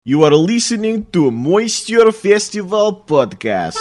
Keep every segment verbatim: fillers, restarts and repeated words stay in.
You are listening to Moisture Festival podcast.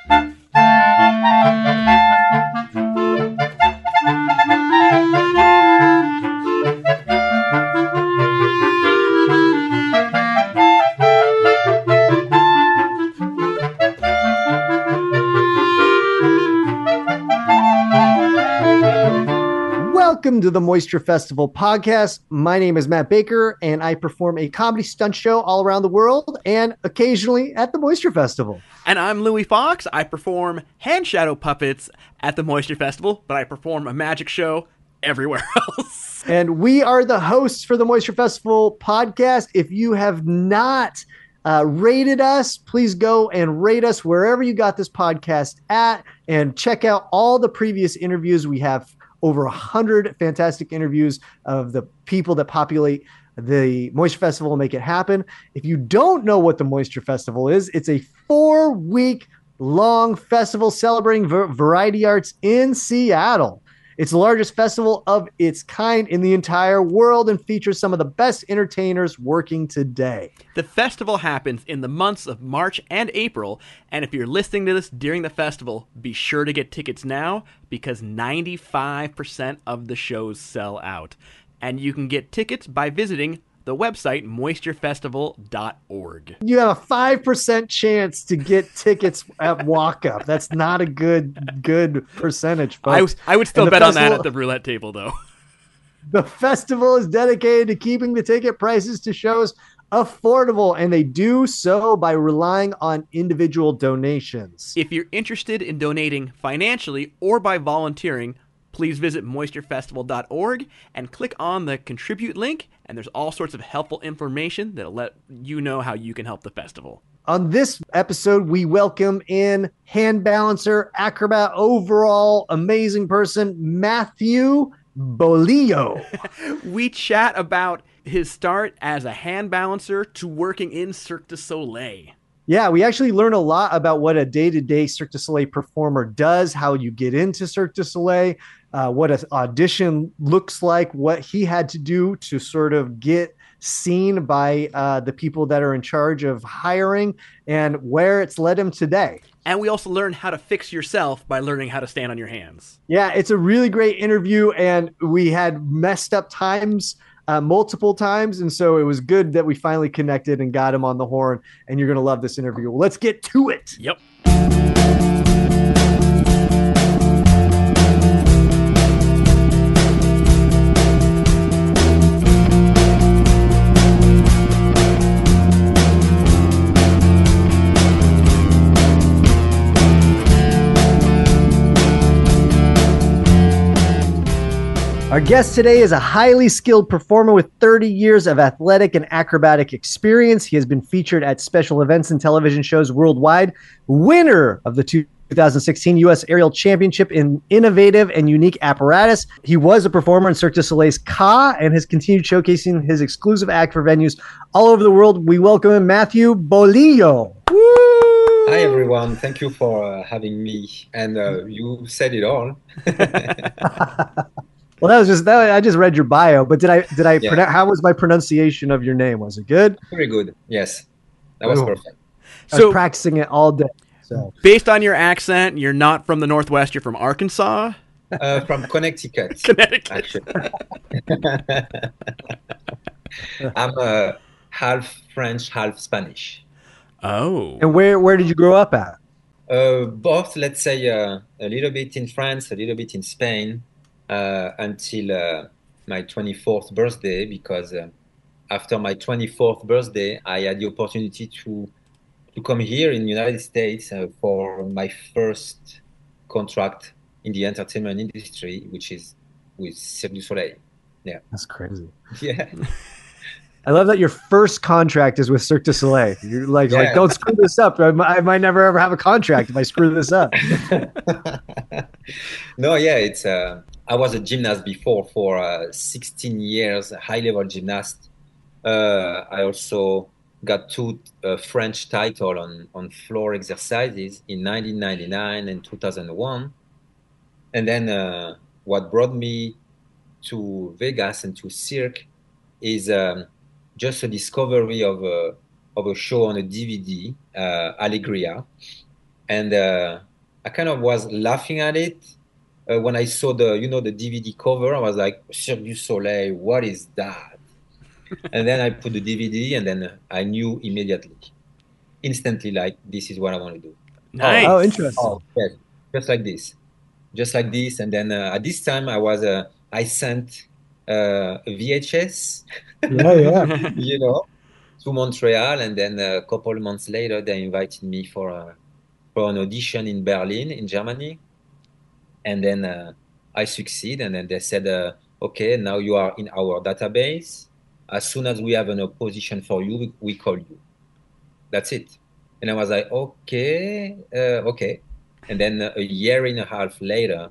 Welcome to the Moisture Festival podcast. My name is Matt Baker, and I perform a comedy stunt show all around the world and occasionally at the Moisture Festival. And I'm Louis Fox. I perform hand shadow puppets at the Moisture Festival, but I perform a magic show everywhere else. And we are the hosts for the Moisture Festival podcast. If you have not uh, rated us, please go and rate us wherever you got this podcast at, and check out all the previous interviews. We have over a hundred fantastic interviews of the people that populate the Moisture Festival and make it happen. If you don't know what the Moisture Festival is, it's a four week long festival celebrating v- variety arts in Seattle. It's the largest festival of its kind in the entire world and features some of the best entertainers working today. The festival happens in the months of March and April, and if you're listening to this during the festival, be sure to get tickets now because ninety-five percent of the shows sell out. And you can get tickets by visiting the website moisture festival dot org. You have a five percent chance to get tickets at walk-up. That's not a good good percentage, folks. I, was, I would still bet festival, on that at the roulette table, though. The festival is dedicated to keeping the ticket prices to shows affordable, and they do so by relying on individual donations. If you're interested in donating financially or by volunteering, please visit moisture festival dot org and click on the contribute link, and there's all sorts of helpful information that'll let you know how you can help the festival. On this episode, we welcome in hand balancer, acrobat, overall amazing person, Matthew Bolillo. We chat about his start as a hand balancer to working in Cirque du Soleil. Yeah, we actually learn a lot about what a day-to-day Cirque du Soleil performer does, how you get into Cirque du Soleil, uh, what an audition looks like, what he had to do to sort of get seen by uh, the people that are in charge of hiring, and where it's led him today. And we also learn how to fix yourself by learning how to stand on your hands. Yeah, it's a really great interview, and we had messed up times Uh, multiple times. And so it was good that we finally connected and got him on the horn, and you're going to love this interview. Well, let's get to it. Yep. Our guest today is a highly skilled performer with thirty years of athletic and acrobatic experience. He has been featured at special events and television shows worldwide, winner of the two thousand sixteen U S Aerial Championship in innovative and unique apparatus. He was a performer in Cirque du Soleil's Ka and has continued showcasing his exclusive act for venues all over the world. We welcome in Matthew Bolillo. Woo! Hi, everyone. Thank you for uh, having me. And uh, you said it all. Well, that was just that. I just read your bio, but did I did I Yeah. pronounce? How was my pronunciation of your name? Was it good? Very good. Yes, that was Ooh. perfect. I So- was practicing it all day. So Based on your accent, you're not from the Northwest, you're from Arkansas, Uh, from Connecticut, Connecticut. actually. I'm uh, half French, half Spanish. Oh. and where where did you grow up at? Uh, both, let's say, uh, a little bit in France, a little bit in Spain, uh, until uh, my twenty-fourth birthday, because uh, after my twenty-fourth birthday, I had the opportunity to to come here in the United States uh, for my first contract in the entertainment industry, which is with Cirque du Soleil. Yeah. That's crazy. Yeah. I love that your first contract is with Cirque du Soleil. You're like, Yeah. like don't screw this up. I, might- I might never ever have a contract if I screw this up. No, yeah, it's. Uh, I was a gymnast before for uh, sixteen years, a high-level gymnast. Uh, I also got two uh, French title on on floor exercises in nineteen ninety-nine and two thousand one. And then uh, what brought me to Vegas and to Cirque is um, just a discovery of a of a show on a D V D, uh, Allegria, and uh, I kind of was laughing at it uh, when I saw the you know the D V D cover. I was like, Cirque du Soleil, what is that? And then I put the D V D, and then I knew immediately, instantly, like this is what I want to do. Nice. Oh, interesting. Oh, yes, just like this, just like this. And then uh, at this time, I was uh, I sent uh, a V H S, Yeah, yeah. you know, to Montreal, and then a couple of months later, they invited me for a, for an audition in Berlin, in Germany, and then uh, I succeed, and then they said, uh, okay, now you are in our database. As soon as we have an opposition for you, we, we call you. That's it. And I was like, okay, uh, okay. And then a year and a half later,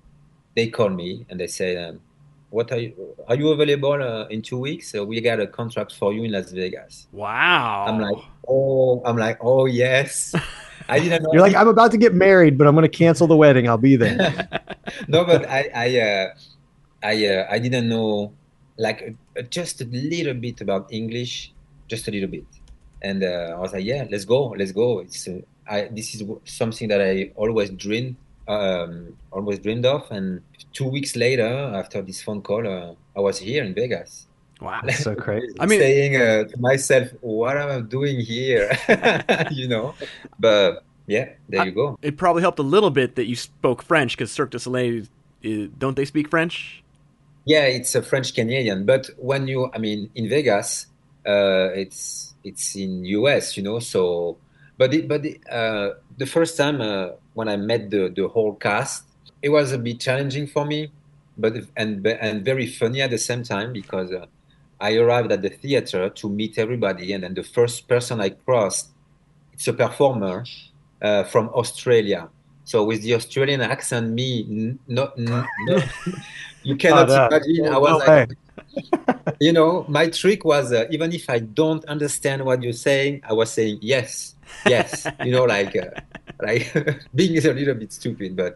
they call me and they say, um, "What are you? Are you available uh, in two weeks? Uh, we got a contract for you in Las Vegas." Wow. I'm like, oh, I'm like, oh yes. I didn't know. You're like, I'm about to get married, but I'm going to cancel the wedding. I'll be there. No, but I, I, uh, I, uh, I didn't know, like, uh, just a little bit about English, just a little bit, and uh, I was like, yeah, let's go, let's go. It's, uh, I, this is something that I always dreamed, um, always dreamed of, and two weeks later, after this phone call, uh, I was here in Vegas. Wow. That's so crazy. I mean, saying uh, to myself, what am I doing here? You know, but yeah, there I, you go. It probably helped a little bit that you spoke French, because Cirque du Soleil, is, don't they speak French? Yeah, it's a French Canadian, but when you, I mean, in Vegas, uh, it's it's in U S, you know. So, but it, but it, uh, the first time uh, when I met the the whole cast, it was a bit challenging for me, but and and very funny at the same time, because uh, I arrived at the theater to meet everybody, and then the first person I crossed, it's a performer uh, from Australia. So with the Australian accent, me, n- no, n- no, you cannot Oh, no. imagine. I No was way. like, you know, my trick was uh, even if I don't understand what you're saying, I was saying yes, yes. You know, like uh, like being a little bit stupid, but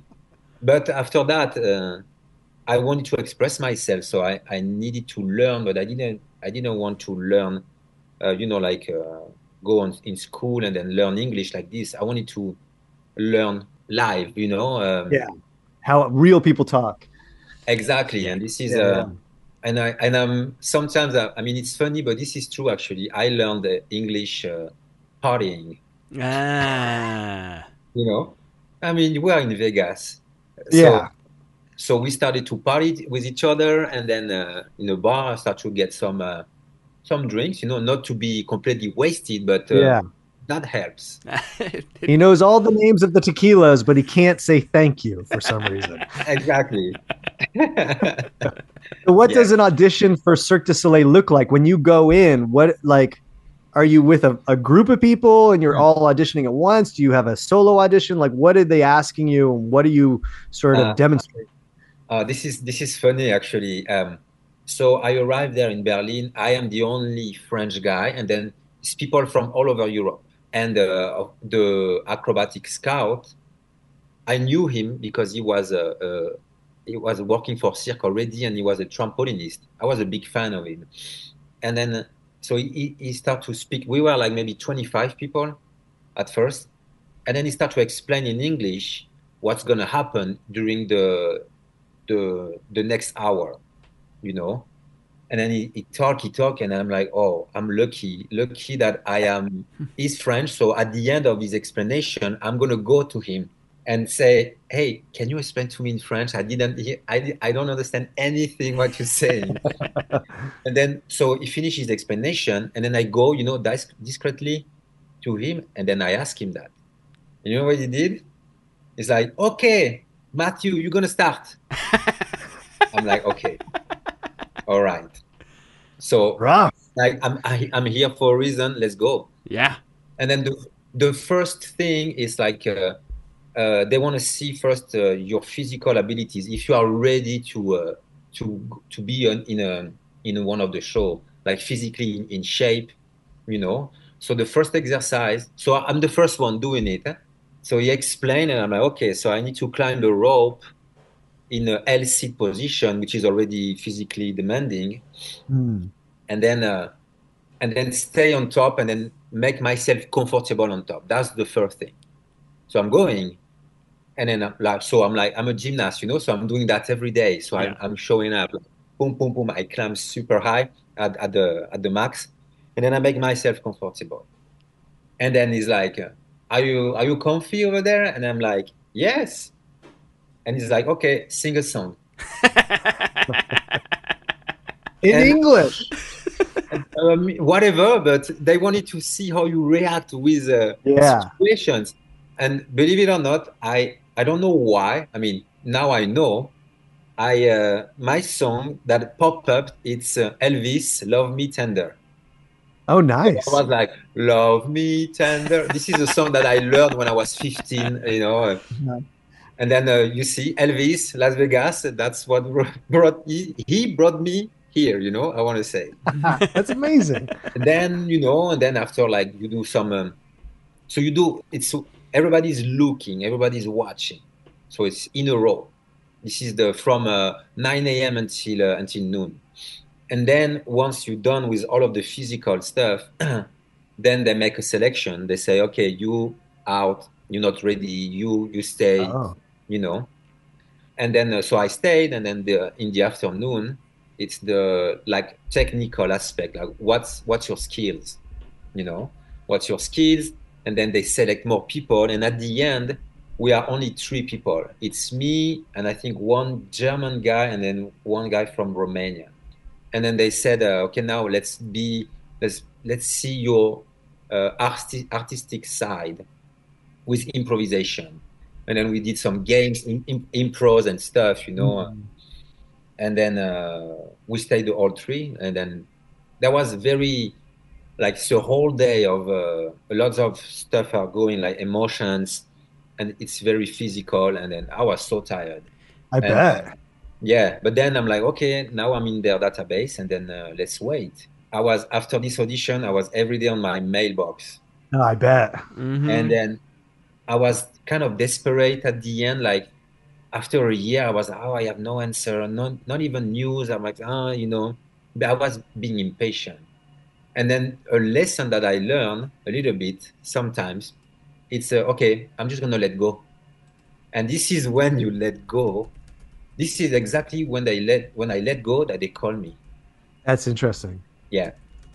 but after that. Uh, I wanted to express myself, so I, I needed to learn, but I didn't I didn't want to learn, uh, you know, like uh, go on in school and then learn English like this. I wanted to learn live, you know. Um, Yeah. How real people talk. Exactly, and this is Yeah, uh, yeah. and I and I'm sometimes I, I mean it's funny, but this is true actually. I learned uh, English uh, partying, Ah. you know. I mean we are in Vegas, so. Yeah. So we started to party with each other, and then uh, in a bar, I started to get some uh, some drinks. You know, not to be completely wasted, but uh, Yeah. that helps. He knows all the names of the tequilas, but he can't say thank you for some reason. Exactly. So what Yeah. does an audition for Cirque du Soleil look like when you go in? What, like, are you with a, a group of people and you're all auditioning at once? Do you have a solo audition? Like, what are they asking you, and what do you sort of Uh, demonstrate? Uh, this is this is funny actually. Um, so I arrived there in Berlin. I am the only French guy, and then it's people from all over Europe. And uh, the acrobatic scout, I knew him because he was a, a he was working for Cirque already, and he was a trampolinist. I was a big fan of him. And then so he he started to speak. We were like maybe twenty-five people at first, and then he started to explain in English what's gonna happen during the the the next hour, you know. And then he, he talk, he talk, and I'm like, oh, I'm lucky, lucky that I am. He's French, so at the end of his explanation, I'm gonna go to him and say, hey, can you explain to me in French? I didn't, hear, I I don't understand anything what you're saying. And then so he finished his explanation, and then I go, you know, dis- discreetly to him, and then I ask him that. You know what he did? He's like, okay, Matthew, you're gonna start. I'm like, okay, all right. So Rough. like, I'm I, I'm here for a reason. Let's go. Yeah. And then the the first thing is like uh, uh, they want to see first uh, your physical abilities. If you are ready to uh, to to be on, in a in one of the show, like physically in, in shape, you know. So the first exercise. So I'm the first one doing it. Huh? So he explained, and I'm like, okay, so I need to climb the rope in a L-sit position, which is already physically demanding. Hmm. And then, uh, and then stay on top and then make myself comfortable on top. That's the first thing. So I'm going, and then I'm like, so I'm like, I'm a gymnast, you know, so I'm doing that every day. So Yeah. I'm, I'm showing up, like, boom, boom, boom. I climb super high at, at the at the max, and then I make myself comfortable. And then he's like, uh, "Are you are you comfy over there?" And I'm like, "Yes." And he's like, "Okay, sing a song." In And- English. Um, whatever, but they wanted to see how you react with uh, Yeah. situations. And believe it or not, I I don't know why. I mean, now I know. I uh, my song that popped up, it's uh, Elvis, "Love Me Tender." Oh, I nice. was like, "Love Me Tender." This is a song that I learned when I was fifteen, you know. uh, Yeah. And then uh, you see Elvis, Las Vegas. That's what brought he, he brought me here, you know. I want to say. That's amazing. And then you know, and then after like you do some, um, so you do. It's everybody's looking, everybody's watching. So it's in a row. This is the from uh, nine a m until uh, until noon. And then once you're done with all of the physical stuff, then they make a selection. They say, okay, you out, you're not ready. You you stay, Oh. you know. And then uh, so I stayed, and then the, in the afternoon, it's the like technical aspect, like what's what's your skills, you know, what's your skills, and then they select more people, and at the end, we are only three people. It's me and I think one German guy, and then one guy from Romania. And then they said, uh, okay, now let's be let's let's see your uh, arti- artistic side with improvisation. And then we did some games, in, in, impros and stuff, you know. Mhm. And then uh, we stayed all three, and then there was very like the whole day of uh, lots of stuff are going, like emotions, and it's very physical. And then I was so tired. I And, bet. Yeah, but then I'm like, okay, now I'm in their database, and then uh, let's wait. I was after this audition, I was every day on my mailbox, No, I bet. Mhm. and then I was kind of desperate at the end. Like after a year, I was, oh, I have no answer, not not even news. I'm like, ah, you know, but I was being impatient. And then a lesson that I learned a little bit sometimes, it's uh, okay, I'm just gonna let go. And this is when you let go. This is exactly when they let when I let go that they call me. That's interesting. Yeah.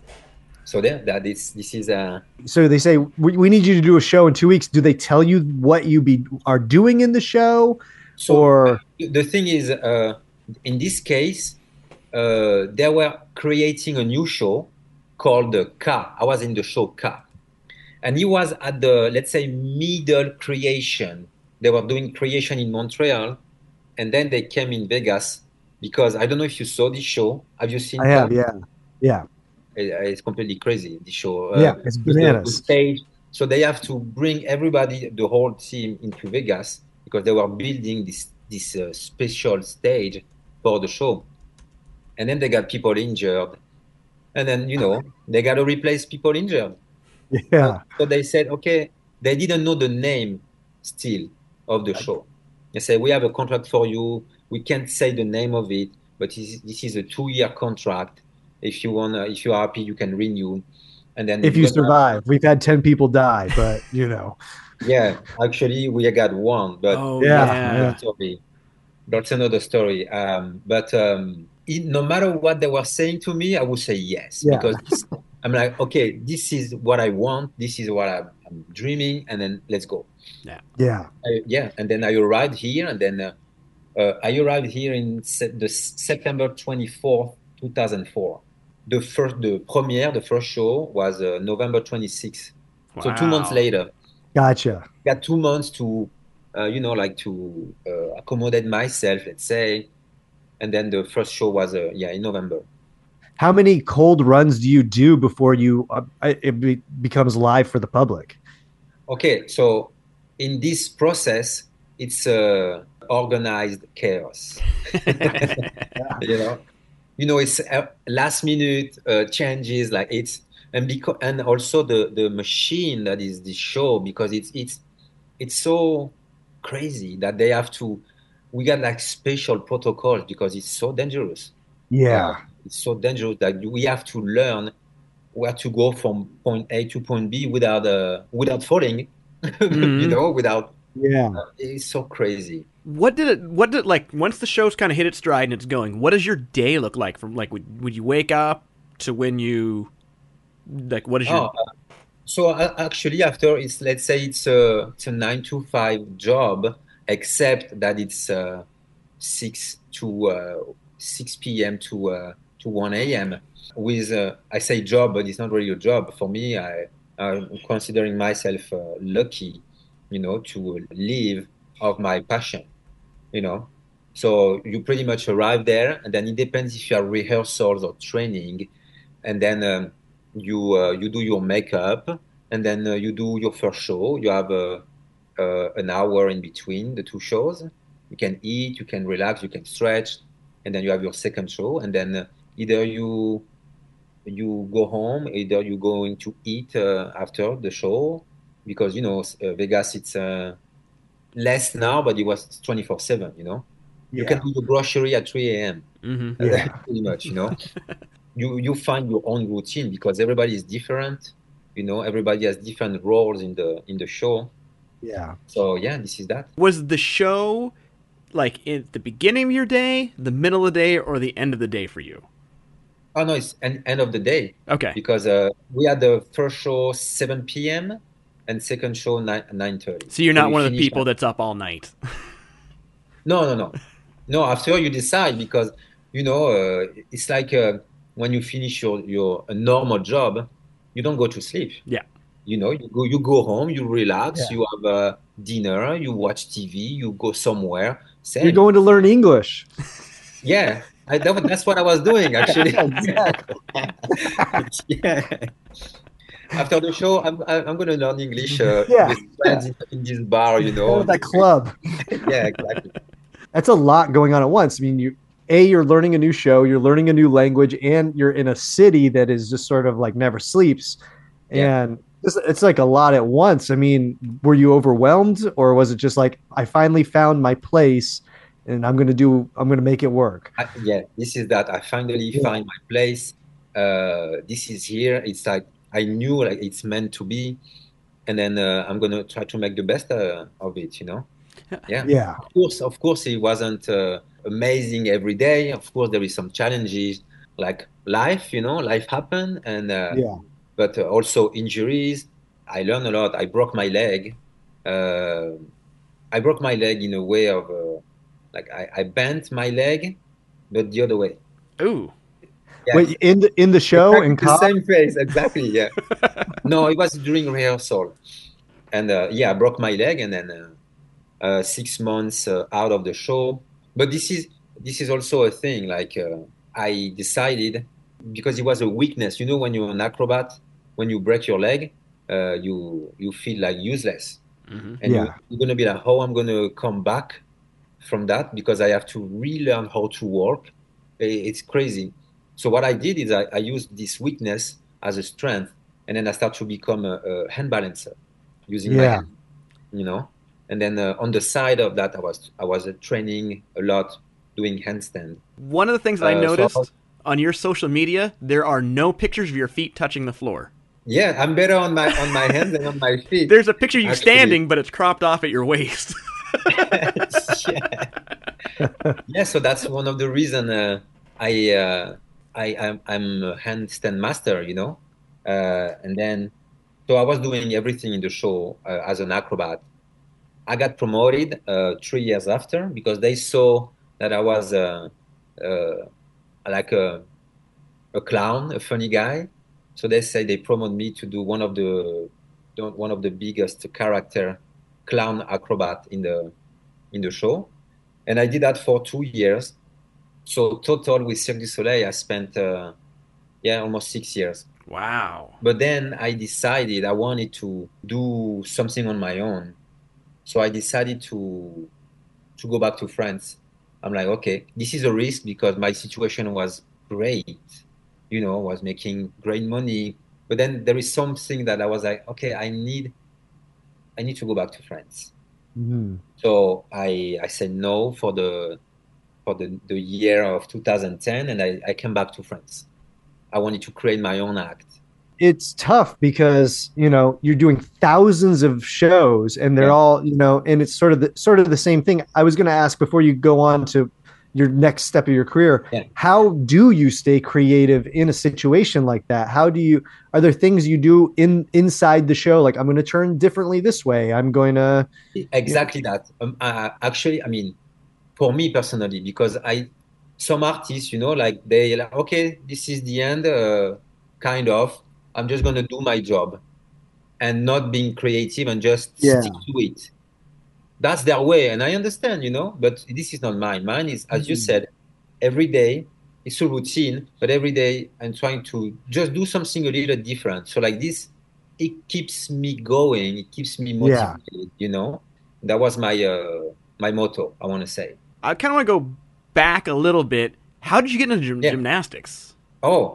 So there, that is this is uh So they say we, we need you to do a show in two weeks. Do they tell you what you be are doing in the show, so or the thing is uh in this case uh they were creating a new show called the K. I was in the show K. And he was at the, let's say, middle creation. They were doing creation in Montreal, and then they came in Vegas because I don't know if you saw this show. Have you seen I have? K? Yeah, yeah, It- It's completely crazy, the show. yeah. Uh, It's with the, the bananas. stage. So they have to bring everybody, the whole team, into Vegas because they were building this this uh, special stage for the show. And then they got people injured, and then you know they got to replace people injured. Yeah, So they said, okay, they didn't know the name still of the show. They said, we have a contract for you. We can't say the name of it, but this this is a two-year contract. If you wanna, if you're happy, you can renew. And then if you you're gonna- survive, we've had ten people die, but you know, yeah, actually, we got one, but Oh Yeah, yeah. yeah. story. That's another story. Um, but um, it, no matter what they were saying to me, I would say yes Yeah. because this, I'm like, okay, this is what I want. This is what I'm, I'm dreaming, and then let's go. yeah. I, yeah, and then I arrived here, and then uh, uh, I arrived here in se- the s- September twenty-fourth, two thousand four. The first, the premiere, the first show was uh, November twenty-sixth. So two months Wow. later, Gotcha. got two months to, uh, you know, like to uh, accommodate myself, let's say. And then the first show was, uh, yeah, in November. How many cold runs do you do before you uh, it be, becomes live for the public? Okay, so in this process, it's uh, organized chaos. You know, you know, it's uh, last minute uh, changes, like it's and because and also the the machine that is the show because it's it's it's so crazy that they have to. We got like special protocols because it's so dangerous. Yeah, Uh, it's so dangerous that we have to learn where to go from point A to point B without uh, without falling, you Mhm. know, without. Yeah. It's so crazy. What did it? What did like once the show's kind of hit its stride and it's going? What does your day look like? From like, would would you wake up to when you like? What is Oh, your? uh, so uh, actually, after it's let's say it's a it's a nine to five job, except that it's uh, six to uh, six p m to uh, to one a m. With uh, I say job, but it's not really a job for me. I I'm considering myself uh, lucky, you know, to live of my passion, you know. So you pretty much arrive there, and then it depends if you have rehearsals or training, and then um, you uh, you do your makeup, and then uh, you do your first show. You have uh, uh, an hour in between the two shows. You can eat, you can relax, you can stretch, and then you have your second show, and then uh, either you you go home, either you going to eat uh, after the show, because you know uh, Vegas it's uh, less now, but it was twenty-four seven. You know, you can Yeah. do your grocery at three a m. Mm-hmm. Yeah. Pretty much, you know. You you find your own routine because everybody is different. You know, everybody has different roles in the in the show. Yeah. So yeah, this is that. Was the show like at the beginning of your day, the middle of the day, or the end of the day for you? Oh no, it's end, end of the day Okay, because uh, we had the first show seven p m and second show nine nine thirty. so you're So not we one of the finished people at that's up all night. no no no no. After you decide because you know uh, it's like uh, when you finish your your a normal job, you don't go to sleep. Yeah. You know, you go you go home, you Yeah. relax, you have uh, dinner, you watch T V, you go somewhere. You're Same. going to learn English. Yeah, I, that, that's what I was doing actually. Exactly. Yeah. After the show, I'm I'm going to learn English uh, Yeah. with friends in, in this bar, you Go know. to that club. Yeah, exactly. That's a lot going on at once. I mean, you a you're learning a new show, you're learning a new language, and you're in a city that is just sort of like never sleeps, Yeah. and it's, it's like a lot at once. I mean, were you overwhelmed, or was it just like I finally found my place, and I'm gonna do, I'm gonna make it work? I, yeah, this is that. I finally Yeah. find my place. Uh, this is here. It's like I knew like it's meant to be, and then uh, I'm gonna try to make the best uh, of it. You know. Yeah. Yeah, Of course, of course, it wasn't uh, amazing every day. Of course, there is some challenges like life. You know, life happen, and uh, yeah, but uh, also injuries. I learned a lot. I broke my leg. Uh, I broke my leg in a way of uh, like I, I bent my leg, but the other way. Ooh. Yeah, wait, in the in the show exactly in the college? same face. Exactly. Yeah. No, it was during rehearsal, and uh, yeah, I broke my leg, and then uh, uh, six months uh, out of the show. But this is this is also a thing. Like uh, I decided because it was a weakness. You know, when you're an acrobat, when you break your leg, uh, you you feel like useless, Mm-hmm. and you, Yeah, you're gonna be like, "How I'm gonna come back from that?" Because I have to relearn how to work. I- It's crazy. So what I did is I, I used this weakness as a strength, and then I start to become a, a hand balancer using my yeah, hand, you know. And then uh, on the side of that, I was I was uh, training a lot, doing handstand. One of the things that I Uh, so I was- noticed on your social media, there are no pictures of your feet touching the floor. yeah, I'm better on my on my hands than on my feet. There's a picture of you Actually. standing, but it's cropped off at your waist. Yeah. Yeah, so that's one of the reason uh, I uh, I I'm, I'm a handstand master, you know, uh, and then so I was doing everything in the show uh, as an acrobat. I got promoted uh, three years after because they saw that I was uh, uh, like a a clown, a funny guy. So they say they promoted me to do one of the one of the biggest character clown acrobat in the in the show, and I did that for two years. So total with Cirque du Soleil, I spent uh, yeah almost six years. Wow. But then I decided I wanted to do something on my own. So I decided to to go back to France. I'm like, okay, this is a risk because my situation was great, you know, was making great money. But then there is something that I was like, okay, I need I need to go back to France. Mhm. So I I said no for the for the, the year of two thousand ten, and I, I came back to France. I wanted to create my own act. it's tough because, you know, you're doing thousands of shows and they're Yeah. all, you know, and it's sort of the sort of the same thing. I was going to ask before you go on to your next step of your career, Yeah. how do you stay creative in a situation like that? How do you, are there things you do in inside the show? Like, I'm going to turn differently this way. I'm going to, Exactly that. Um, uh, actually, I mean, for me personally, because I, some artists, you know, like they like, okay, this is the end, uh, kind of. I'm just gonna do my job and not being creative and just Yeah. stick to it. That's their way, and I understand, you know. But this is not mine. Mine is, as you Mhm. said, every day it's a routine, but every day I'm trying to just do something a little different. So like this, it keeps me going. It keeps me Yeah. motivated. You know, that was my uh, my motto. I want to say. I kind of want to go back a little bit. How did you get into gym- Yeah. gymnastics? Oh,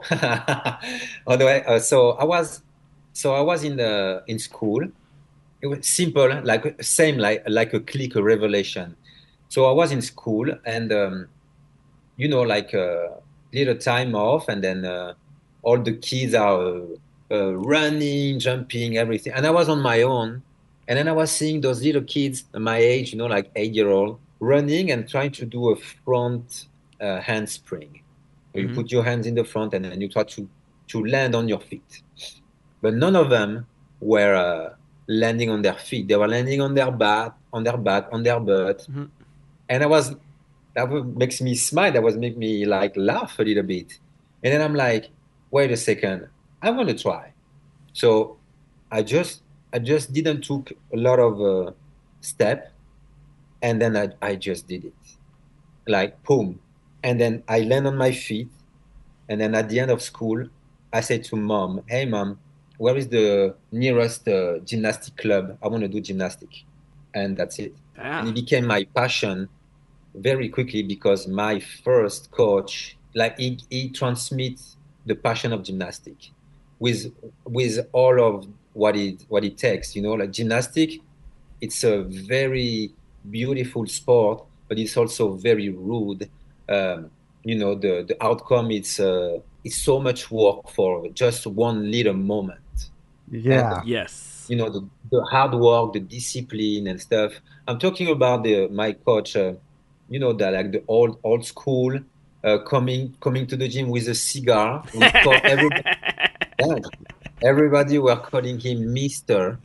by the way, uh, so I was, so I was in the in school. It was simple, like same like like a click, a revelation. So I was in school, and um, you know, like a little time off, and then uh, all the kids are uh, uh, running, jumping, everything, and I was on my own, and then I was seeing those little kids my age, you know, like eight year old, running and trying to do a front uh, handspring. So you Mhm. put your hands in the front, and then you try to to land on your feet. But none of them were uh, landing on their feet. They were landing on their back, on their back, on their butt. Mhm. And I was, that would makes me smile. That was make me like laugh a little bit. And then I'm like, wait a second, I want to try. So I just, I just didn't took a lot of uh, step, and then I, I just did it, like boom. And then I land on my feet, and then at the end of school, I said to mom, "Hey, mom, where is the nearest uh, gymnastic club? I want to do gymnastic." And that's it. And Ah. it became my passion very quickly because my first coach, like he, he transmits the passion of gymnastic with with all of what it what it takes. You know, like gymnastic, it's a very beautiful sport, but it's also very rude. Um, you know, the the outcome it's uh, it's so much work for just one little moment. And yeah. Yes. you know the, the hard work, the discipline and stuff. I'm talking about the my coach. Uh, you know that like the old old school, uh, coming coming to the gym with a cigar. We call everybody. Yeah, everybody were calling him Mister.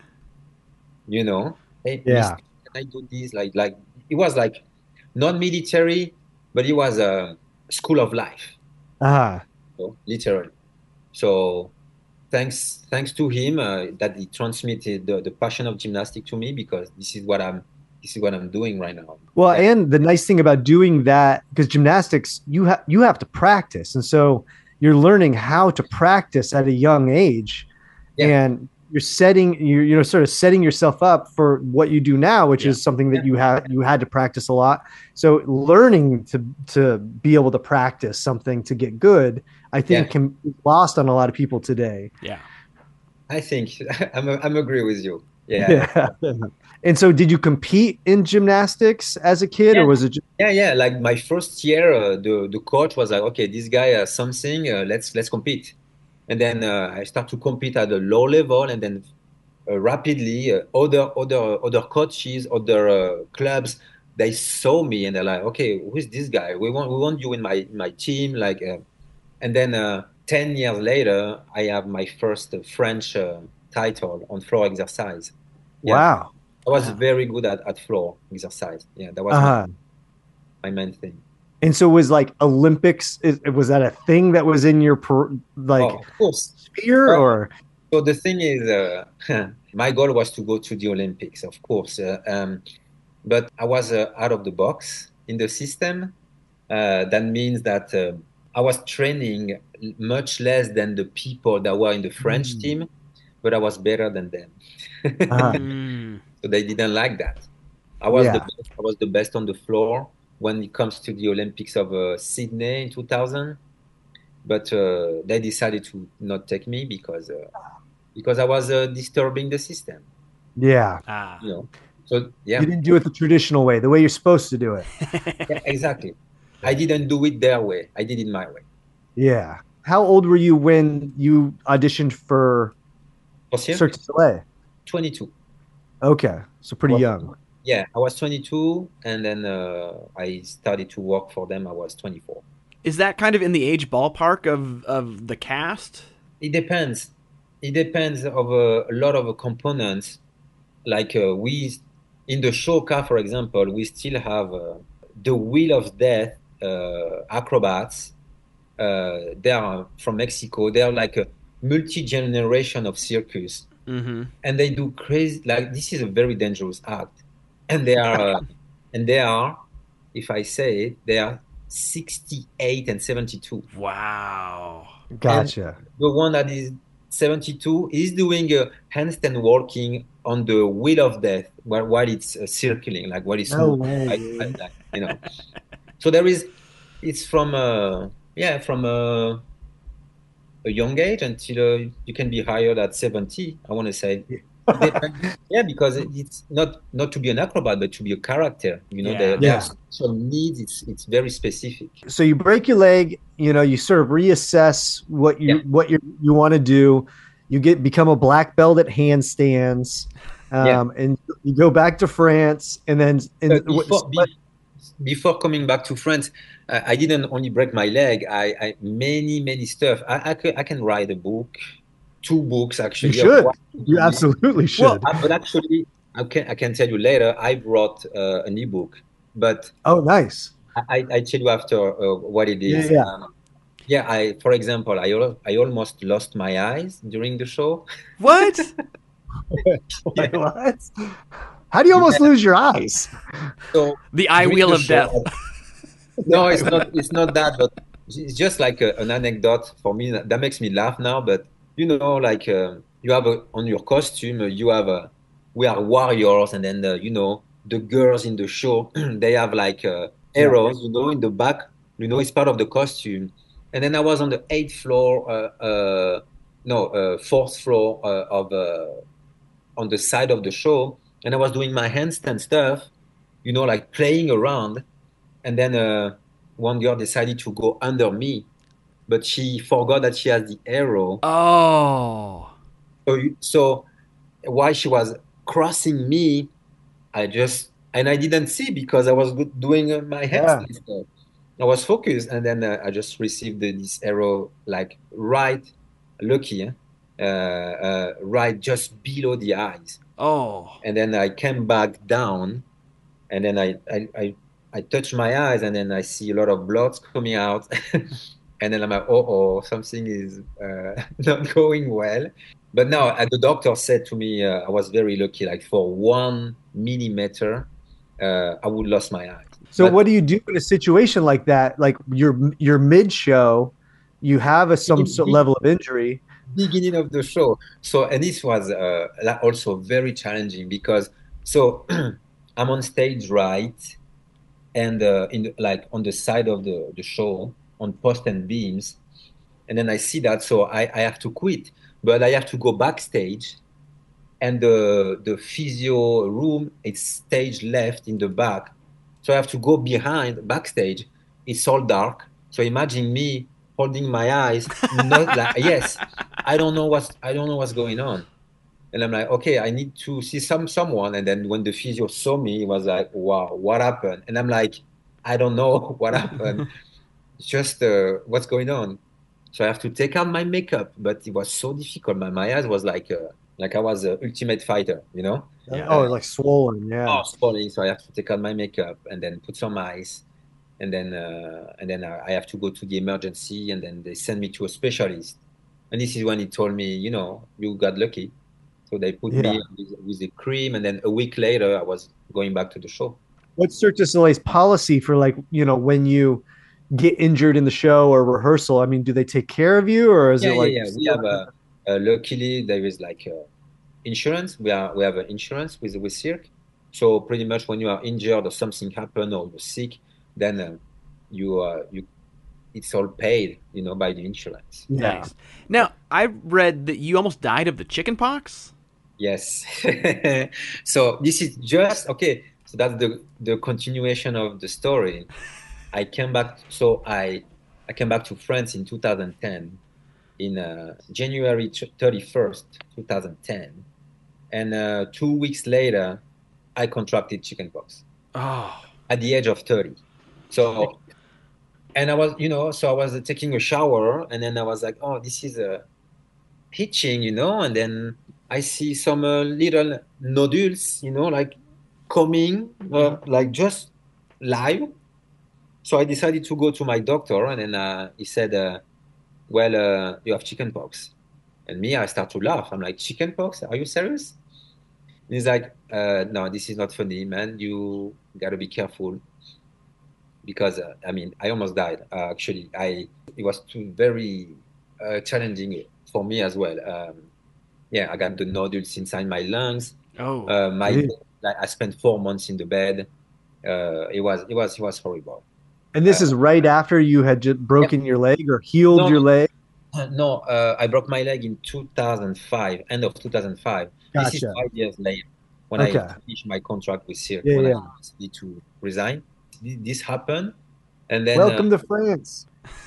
You know, hey Yeah. Mister, can I do this? Like like it was like non-military, but it was a school of life, Uh-huh. you know, literally. So thanks thanks to him uh, that he transmitted the, the passion of gymnastics to me because this is what I'm this is what I'm doing right now. Well, Yeah, and the nice thing about doing that, because gymnastics, you have you have to practice, and so you're learning how to practice at a young age, yeah, and you're setting you're you know sort of setting yourself up for what you do now, which Yeah. is something that you had you had to practice a lot. So learning to to be able to practice something to get good, I think, Yeah. can be lost on a lot of people today. Yeah. I think I'm I'm agree with you. Yeah, Yeah. And so, did you compete in gymnastics as a kid, yeah, or was it just, yeah, yeah. Like my first year, uh, the the coach was like, okay, this guy has something. Uh, let's let's compete. And then uh, I start to compete at a low level, and then uh, rapidly uh, other other other coaches, other uh, clubs, they saw me and they're like, okay, who is this guy? We want we want you in my in my team. Like, uh, and then uh, ten years later, I have my first uh, French uh, title on floor exercise. Yeah, wow? I was Wow. very good at, at floor exercise. Yeah, that was my Uh-huh. my main thing. And so, was like Olympics? Is, was that a thing that was in your per, like Oh, of course. sphere, Uh, or so the thing is, uh, my goal was to go to the Olympics, of course. Uh, um, but I was uh, out of the box in the system. Uh, that means that uh, I was training much less than the people that were in the French Mm. team, but I was better than them. Uh-huh. Mm. So they didn't like that. I was the Yeah. best, I was the best on the floor when it comes to the Olympics of uh, Sydney in two thousand. But uh, they decided to not take me because uh, because I was uh, disturbing the system. Yeah. Ah. You know. So yeah, You didn't do it the traditional way, the way you're supposed to do it. yeah, exactly. I didn't do it their way. I did it my way. Yeah. how old were you when you auditioned for For Cirque? Cirque du Soleil? twenty-two. Okay, so pretty Well, young. Yeah, I was twenty-two, and then uh, I started to work for them. I was twenty-four. Is that kind of in the age ballpark of, of the cast? It depends. It depends of a, a lot of components. Like uh, we, in the show car, for example, we still have uh, the Wheel of Death uh, acrobats. Uh, they are from Mexico. They are like a multi-generation of circus, Mm-hmm. and they do crazy. Like this is a very dangerous act, and they are, uh, and they are, if I say it, they are sixty-eight and seventy-two. Wow. Gotcha. And the one that is seventy-two is doing a handstand walking on the Wheel of Death while, while it's uh, circling, like while it's No moving, way, like, dude. like that, you know. So there is, it's from uh, yeah, from uh, a young age until uh, you can be hired at seventy. I want to say, Depends- yeah, because it- it's not not to be an acrobat, but to be a character. You know, Yeah. they, they Yeah. have special needs. It's it's very specific. So you break your leg, you know, you sort of reassess what you Yeah. what you you want to do. You get become a black belt at handstands, um, Yeah. and you go back to France, and then and But before, what- be- before coming back to France, uh, I didn't only break my leg. I, I many many stuff. I, I, could, I can write a book, two books you actually. of should, what- you absolutely should. Well, Uh, but actually, I can I can tell you later. I wrote uh, an ebook, but Oh, nice. I, I tell you after uh, what it is. Yeah, yeah. Um, yeah, I for example, I al- I almost lost my eyes during the show. What? Like, what? How do you almost lose your eyes? So The eye during wheel the of show, death. I- no, it's not. It's not that, but it's just like a, an anecdote for me that, that makes me laugh now. But you know, like uh, you have a, on your costume, uh, you have a we are warriors, and then uh, you know the girls in the show they have like uh, arrows, you know, in the back. You know, it's part of the costume. And then I was on the eighth floor, uh, uh, no, uh, fourth floor uh, of uh, on the side of the show, and I was doing my handstand stuff, you know, like playing around. And then uh, one girl decided to go under me, but she forgot that she has the arrow. Oh. So, you- so while she was crossing me, I just and I didn't see because I was go- doing uh, my handstand stuff. I was focused, and then uh, I just received the, this arrow like right, lucky, eh? uh, uh, right just below the eyes. Oh. And then I came back down, and then I I, I, I touch my eyes, and then I see a lot of blood coming out, and then I'm like, oh, oh, something is uh, not going well. But now uh, the doctor said to me, uh, I was very lucky. Like for one millimeter, uh, I would lost my eyes. So But- what do you do in a situation like that? Like you're you're mid show, you have a some sort level of injury. Beginning of the show. So, and this was uh, la- also very challenging because so I'm on stage right, and uh, in the, like on the side of the, the show on post and beams, and then I see that, so I, I have to quit, but I have to go backstage, and the the physio room it's stage left in the back, so I have to go behind backstage. It's all dark, so imagine me holding my eyes, not like yes, I don't know what's I don't know what's going on, and I'm like, okay, I need to see some someone. And then when the physio saw me, he was like, wow, what happened? And I'm like, I don't know what happened. It's just uh, what's going on. So I have to take out my makeup, but it was so difficult. My my eyes was like uh, like I was an ultimate fighter, you know. Yeah. Oh, like swollen, yeah. Oh, swelling. So I have to take out my makeup and then put some ice, and then uh, and then I have to go to the emergency, and then they send me to a specialist. And this is when he told me, you know, you got lucky. So they put Yeah. me with, with a cream, and then a week later, I was going back to the show. What's Cirque du Soleil's policy for like, you know, when you get injured in the show or rehearsal? I mean, do they take care of you, or is Yeah, it like yeah, yeah. We have a, uh, luckily there is like uh, insurance. We are we have an insurance with with Cirque. So pretty much when you are injured or something happened or you're sick, then uh, you uh, you it's all paid, you know, by the insurance. Yeah. Nice. Now, I read that you almost died of the chicken pox. Yes. So this is just okay. So that's the the continuation of the story. I came back. So I I came back to France in two thousand ten, in uh, January thirty-first, twenty ten, and uh, two weeks later, I contracted chickenpox. Oh. At the age of thirty. So, and I was, you know, so I was uh, taking a shower, and then I was like, oh, this is a uh, itching, you know, and then I see some uh, little nodules, you know, like coming, uh, like just live. So I decided to go to my doctor, and then uh, he said, uh, well, uh, you have chickenpox. And me, I start to laugh. I'm like, chickenpox? Are you serious? And he's like, uh, no, this is not funny, man. You got to be careful. Because, uh, I mean, I almost died, uh, actually. I It was too very uh, challenging for me as well. Um, yeah, I got the nodules inside my lungs. Oh. Uh, my like, I spent four months in the bed. Uh, it was it was it was horrible. And this uh, is right after you had just broken yeah. your leg or healed no, your leg? No, uh, I broke my leg in two thousand five, end of two thousand five. Gotcha. This is five years later when okay. I finished my contract with Cirque, yeah, when yeah. I decided to resign. This happened, and then welcome uh, to France.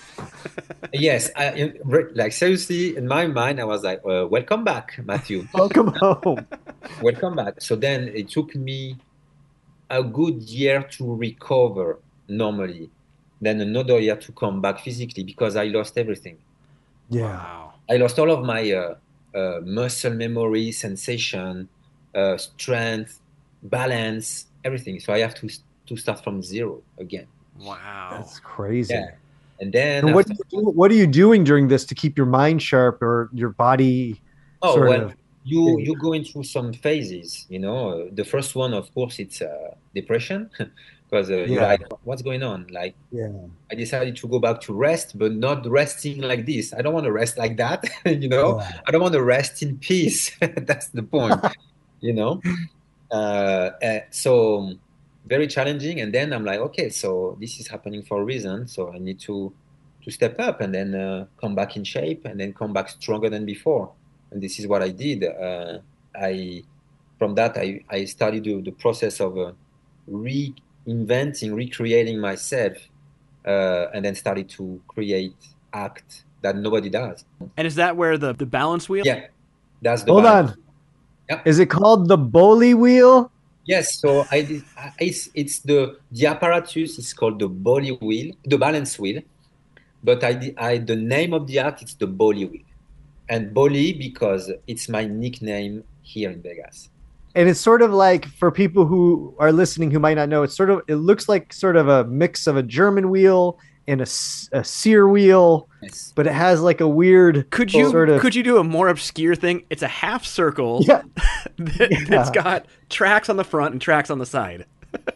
Yes, I, like seriously, in my mind, I was like, uh, "Welcome back, Matthew. Welcome home. Welcome back." So then it took me a good year to recover normally, then another year to come back physically because I lost everything. Yeah, wow. I lost all of my uh, uh, muscle memory, sensation, uh, strength, balance, everything. So I have to to start from zero again. Wow, that's crazy. Yeah. And then and what, after, do you, what are you doing during this to keep your mind sharp or your body oh, sort well, of? You, you're going through some phases, you know. The first one, of course, it's uh, depression because uh, yeah. you're like, what's going on? Like, yeah. I decided to go back to rest, but not resting like this. I don't want to rest like that, you know. Yeah. I don't want to rest in peace. That's the point, you know. Uh, uh, so very challenging. And then I'm like, okay, so this is happening for a reason. So I need to to step up and then uh, come back in shape and then come back stronger than before. And this is what I did. Uh, I from that I, I started the, the process of uh, reinventing, recreating myself, uh, and then started to create act that nobody does. And is that where the, the balance wheel? Yeah, that's the hold balance. on. Yep. Is it called the Boli wheel? Yes. So I did. It's it's the the apparatus is called the Boli wheel, the balance wheel, but I I the name of the act it's the Boli wheel. And Boli because it's my nickname here in Vegas. And it's sort of like, for people who are listening who might not know, it's sort of, it looks like sort of a mix of a German wheel and a, a Cyr wheel, yes. But it has like a weird could you sort of... Could you do a more obscure thing? It's a half circle yeah. that, yeah. that's got tracks on the front and tracks on the side.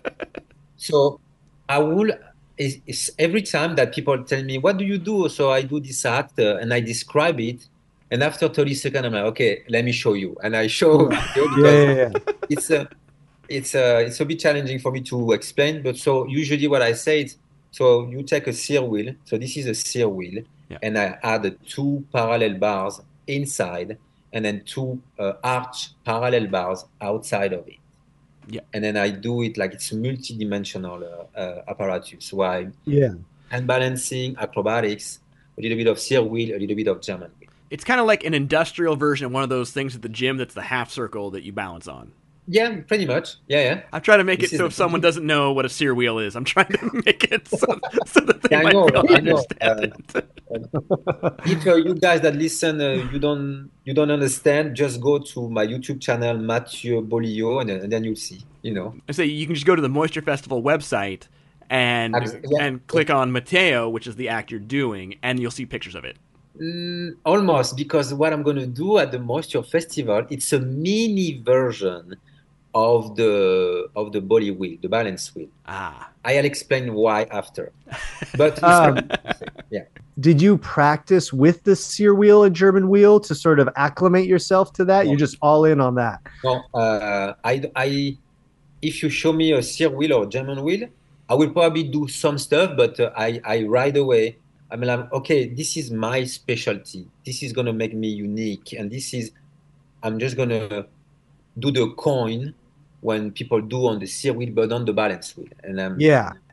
So I will... It's, it's every time that people tell me, what do you do? So I do this act uh, and I describe it. And after thirty seconds, I'm like, okay, let me show you. And I show yeah, yeah, yeah. it's a, it's a, it's a bit challenging for me to explain. But so usually what I say is, so you take a Cyr wheel. So this is a Cyr wheel. Yeah. And I add two parallel bars inside and then two uh, arch parallel bars outside of it. Yeah. And then I do it like it's multi-dimensional uh, uh, apparatus. So I yeah. hand balancing, acrobatics, a little bit of Cyr wheel, a little bit of German wheel. It's kind of like an industrial version of one of those things at the gym that's the half circle that you balance on. Yeah, pretty much. Yeah, yeah. I'm trying to make this it so if someone doesn't know what a Cyr wheel is, I'm trying to make it so, so that they yeah, might know, feel I understand uh, uh, if uh, you guys that listen, uh, you don't you don't understand, just go to my YouTube channel, Mathieu Bolillo, and, and then you'll see, you know. I say you can just go to the Moisture Festival website and yeah. and click on Matteo, which is the act you're doing, and you'll see pictures of it. Mm, almost, because what I'm going to do at the Moisture Festival, it's a mini version of the of the Boli wheel, the balance wheel. Ah, I'll explain why after. But um, yeah. Did you practice with the Cyr wheel and German wheel to sort of acclimate yourself to that? No. You're just all in on that. No, uh, I, I, if you show me a Cyr wheel or German wheel, I will probably do some stuff, but uh, I, I right away, I mean, I'm, okay, this is my specialty. This is going to make me unique. And this is, I'm just going to do the coin when people do on the Cyr wheel, but on the balance wheel. And um, yeah.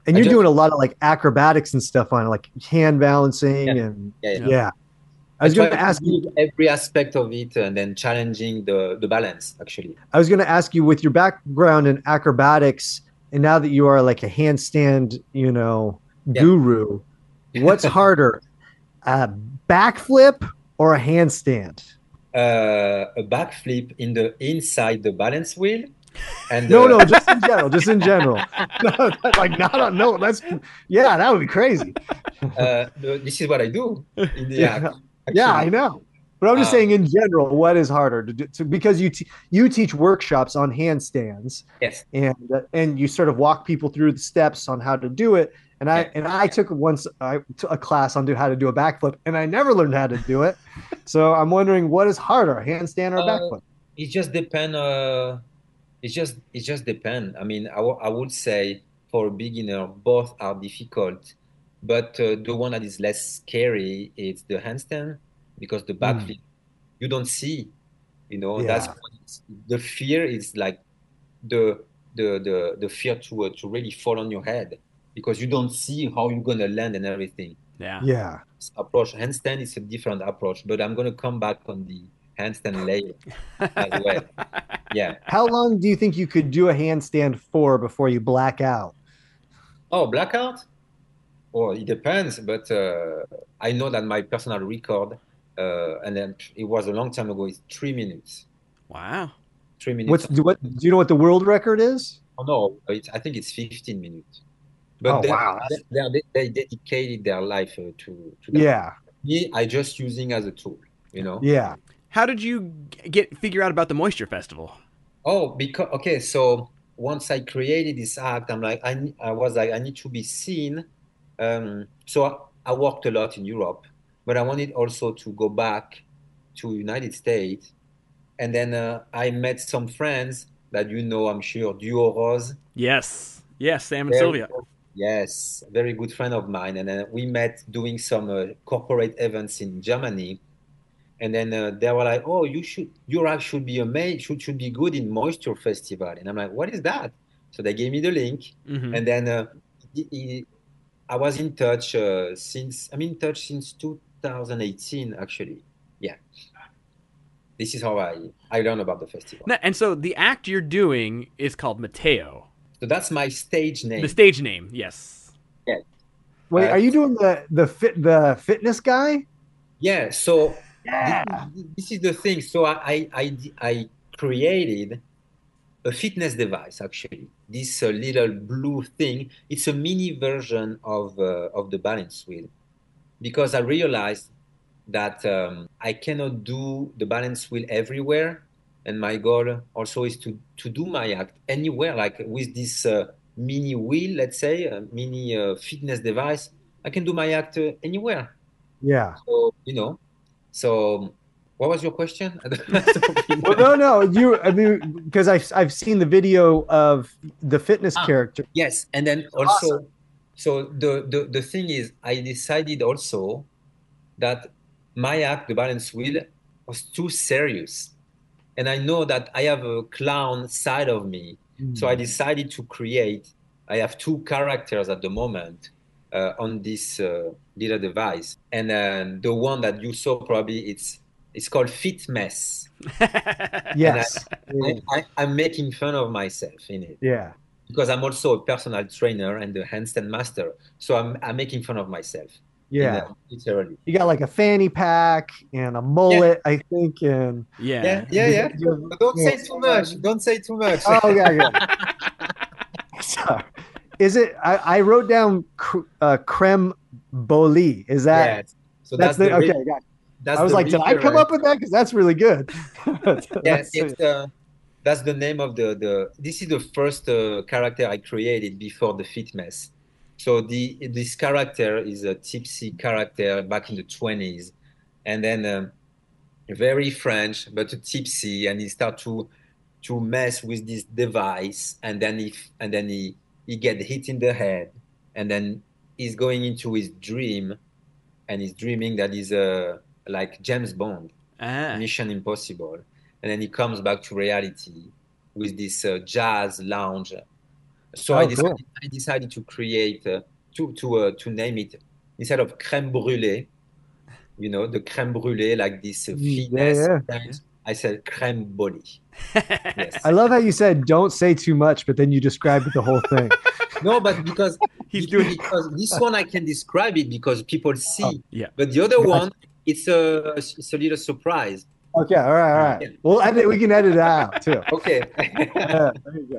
And I you're just, doing a lot of like acrobatics and stuff on it, like hand balancing yeah, and yeah, yeah. yeah. I I was try going to to ask you. use every aspect of it and then challenging the, the balance, actually. I was going to ask you with your background in acrobatics, and now that you are like a handstand, you know, Yeah. guru, what's harder, a backflip or a handstand? Uh, a backflip in the inside the balance wheel, and No, uh, no, just in general, just in general. No, that's like not on. No, that's yeah, that would be crazy. uh, the, this is what I do in the Yeah, act, yeah, I actually. know. But I'm just Um, saying in general, what is harder to do? To, because you t- you teach workshops on handstands, yes. and uh, and you sort of walk people through the steps on how to do it. And I Yeah. and I took once I took a class on do how to do a backflip, and I never learned how to do it. So I'm wondering what is harder, a handstand or a Uh, backflip? it just depend. Uh, it just it just depend. I mean, I, w- I would say for a beginner, both are difficult, but uh, the one that is less scary is the handstand because the Mm, backflip you don't see. You know, that's yeah, what it's, the fear is like the the the the fear to uh, to really fall on your head because you don't see how you're gonna land and everything. Yeah. yeah. Approach handstand is a different approach, but I'm gonna come back on the handstand later as well. Yeah. How long do you think you could do a handstand for before you black out? Oh, blackout? Oh, it depends, but uh, I know that my personal record, uh, and then it was a long time ago, is three minutes. Wow. Three minutes. What's do what do you know what the world record is? Oh no, it's, I think it's fifteen minutes. But Oh they wow. they, they, are- they dedicated their life uh, to to that. Yeah. Me, I just using as a tool, you know. Yeah. How did you get figure out about the Moisture Festival? Oh, because okay, so once I created this act, I'm like, I ne- I was like, I need to be seen. Um, so I, I worked a lot in Europe, but I wanted also to go back to United States, and then uh, I met some friends that you know, I'm sure, Duo Rose. Yes. Yes, Sam and Very, Sylvia. yes, very good friend of mine, and then we met doing some uh, corporate events in Germany. And then uh, they were like, "Oh, you should, your act should be amazing, should should be good in Moisture Festival." And I'm like, "What is that?" So they gave me the link, Mm-hmm. and then uh, he, he, I was in touch uh, since I'm in touch since two thousand eighteen, actually. Yeah, this is how I I learned about the festival. And so the act you're doing is called Mateo. So that's my stage The name. stage name, yes. Yeah, Wait, uh, are you doing the the fit the fitness guy? yeah. So this Yeah. is, this is the thing. So I I I, I created a fitness device actually. This uh, little blue thing. It's a mini version of uh, of the balance wheel because I realized that um, I cannot do the balance wheel everywhere, and my goal also is to to do my act anywhere, like with this uh, mini wheel, let's say, a mini uh, fitness device. I can do my act uh, anywhere. Yeah. So you know. So what was your question? Well, no, no, you. I mean, because I've I've seen the video of the fitness Ah, character. yes, and then Awesome. also, so the, the the thing is, I decided also that my act, the balance wheel, was too serious, and I know that I have a clown side of me, so I Mm. decided to create. I have two characters at the moment uh, on this uh, little device, and then the one that you saw probably it's it's called Fit Mess, and I, Yes. I, I I'm making fun of myself in it Yeah. because I'm also a personal trainer and a handstand master. So I'm I'm making fun of myself in a, Yeah. literally. You got like a fanny pack and a Yeah, mullet, I think, and Yeah. yeah, yeah, you, yeah. you, But don't yeah. say too much. Don't say too much. Oh yeah, yeah. So, is it? I, I wrote down cr- uh, creme boli. Is that Yes. So that's that's the the okay? re- Got it. that's I was the like, did I come reference. up with that? Because that's really good. Yeah, That's it's uh, that's the name of the the. This is the first uh, character I created before the fitness. So the this character is a tipsy character back in the twenties, and then um, very French but tipsy, and he start to to mess with this device, and then he and then he he get hit in the head, and then he's going into his dream, and he's dreaming that he's uh, like James Bond, Ah. Mission Impossible, and then he comes back to reality with this uh, jazz lounge So Oh, I cool. decided, I decided to create, uh, to to uh, to name it instead of crème brûlée, you know, the crème brûlée, like this uh, Mm, yeah, finesse. yeah. Sometimes I said crème brûlée. Yes. I love how you said don't say too much, but then you described the whole thing. No, but because He's be- doing- because this one I can describe it because people see. Yeah. But the other Gotcha. one, it's a it's a little surprise. Okay, all right, all right. Yeah. We'll edit, we can edit it out too. Okay. Yeah, there you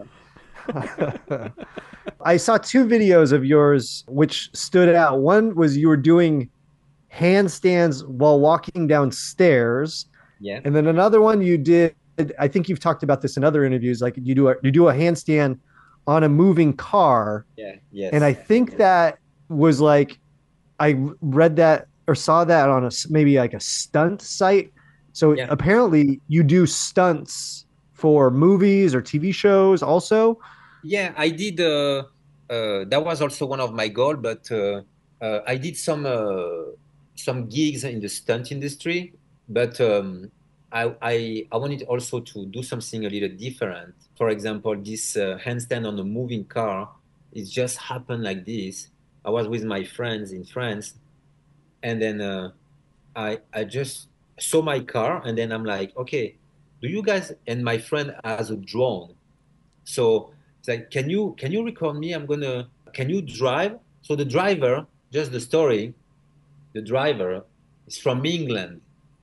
go. I saw two videos of yours which stood out. One was you were doing handstands while walking downstairs, Yeah. and then another one you did. I think you've talked about this in other interviews. Like you do a you do a handstand on a moving car, Yeah. Yes. and I think that was like I read that or saw that on a s- maybe like a stunt site. So Yeah. apparently you do stunts for movies or T V shows also. Yeah, I did. Uh, uh, that was also one of my goals, but uh, uh, I did some uh, some gigs in the stunt industry. But um, I, I I wanted also to do something a little different. For example, this uh, handstand on a moving car, it just happened like this. I was with my friends in France, and then uh, I I just saw my car, and then I'm like, okay, do you guys? And my friend has a drone. So it's like, can you can you record me? I'm gonna. Can you drive? So the driver, just the story, the driver is from England.